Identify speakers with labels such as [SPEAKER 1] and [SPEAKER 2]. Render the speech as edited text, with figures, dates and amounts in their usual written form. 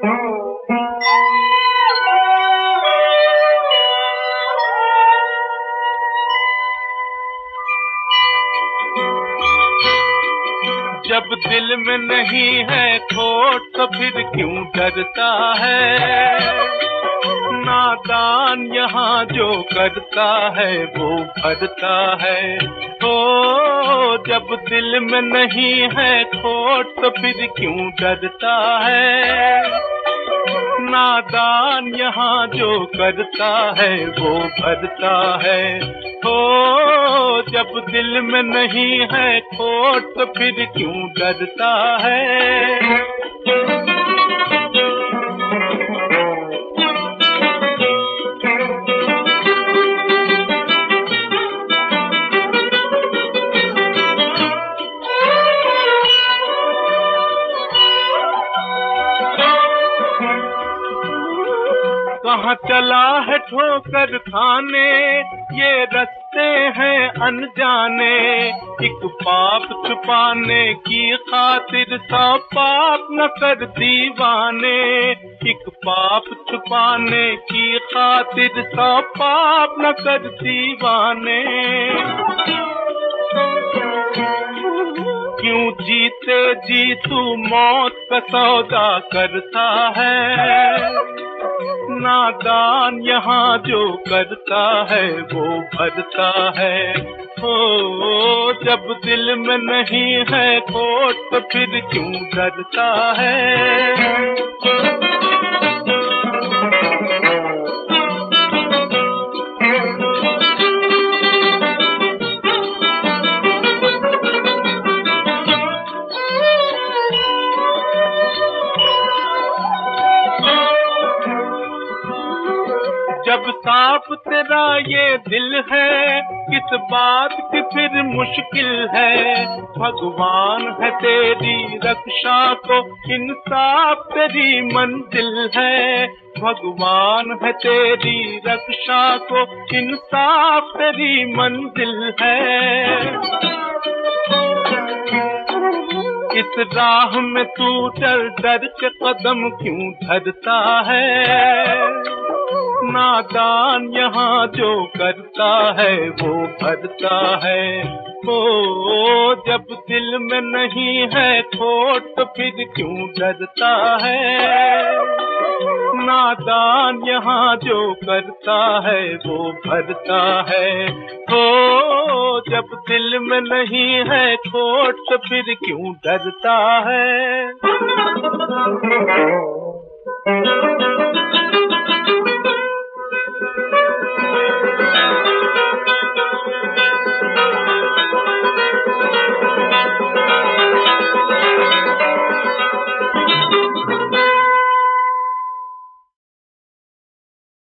[SPEAKER 1] जब दिल में नहीं है खोट तो फिर क्यों डरता है? नादान यहाँ जो करता है वो भरता है। ओ जब दिल में नहीं है खोट तो फिर क्यों डरता है? नादान यहाँ जो करता है वो भरता है। ओ जब दिल में नहीं है खोट तो फिर क्यों डरता है? कहाँ चला है ठोकर खाने, ये रास्ते हैं अनजाने। एक पाप छुपाने की खातिर 100 पाप न कर दीवाने। एक पाप छुपाने की खातिर 100 पाप न कर दीवाने। क्यों जीते जी तू मौत का सौदा करता है? नादान यहाँ जो करता है वो भरता है। ओ जब दिल में नहीं है खोट तो फिर क्यों डरता है? जब साफ तेरा ये दिल है, किस बात की फिर मुश्किल है? भगवान है तेरी रक्षा को, इंसाफ तेरी मंजिल है। भगवान है तेरी रक्षा को, इंसाफ तेरी मंजिल है। इस राह में तू डर डर के कदम क्यों धरता है? नादान यहाँ जो करता है वो भरता है। ओ जब दिल में नहीं है खोट तो फिर क्यों डरता है? नादान यहाँ जो करता है वो भरता है। ओ जब दिल में नहीं है खोट तो फिर क्यों डरता है?